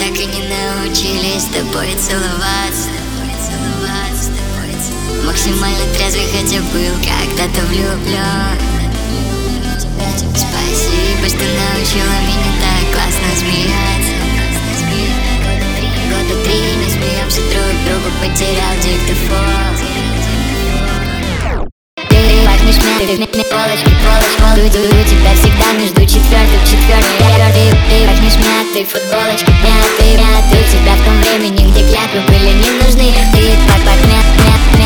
так и не научились с тобой целоваться. Максимально трезвый, хотя был когда-то влюблен. Спасибо, что научила меня так классно смеяться. Года три не смеемся друг другу, потерял диктофон. Ты пахнешь мятой, полочки, у тебя всегда между четвертым, ты пахнешь мятой, футболочки, мятой, у тебя в том времени, где клятвы были не нужны. Ты пах мят.